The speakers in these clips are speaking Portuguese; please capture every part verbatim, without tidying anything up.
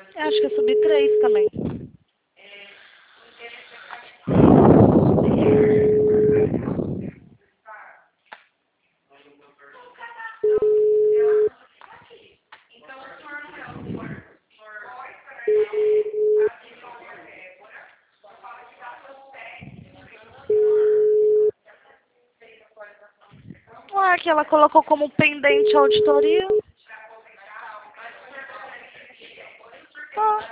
Eu acho que eu subi três também. Ué, que ela colocou como pendente a auditoria. Ah.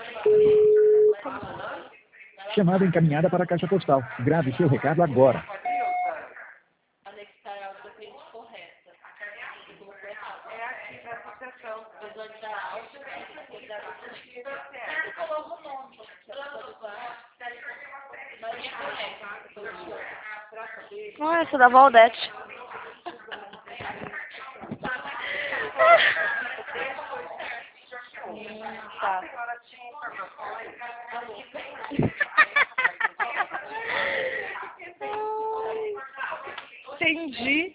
Chamada encaminhada para a caixa postal. Grave seu recado agora. Anexar a outra cliente correta. Você colocou errado. É aqui da associação. Visualizar áudio e cuidar do cliente. Você colocou o nome. Mas é correto. Ah, essa da Valdete. Hum, tá. Entendi.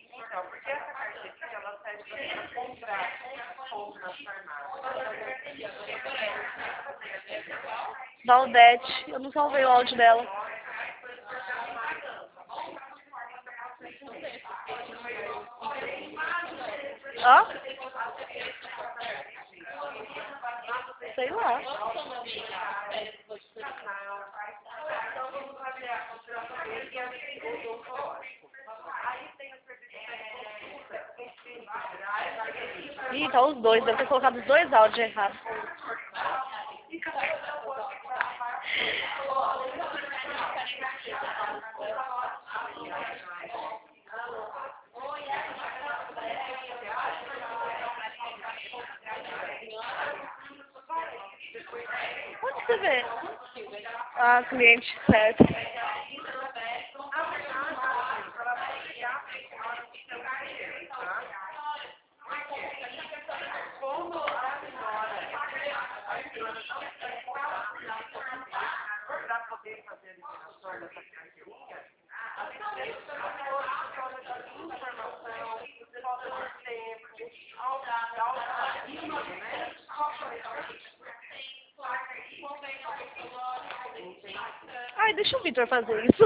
Valdete. Eu não salvei o áudio dela. Hã? Sei lá. Ih, tá os dois. Deve ter colocado os dois áudios errados. Onde você vê? Ah, cliente certo. Ai, deixa o Victor fazer isso.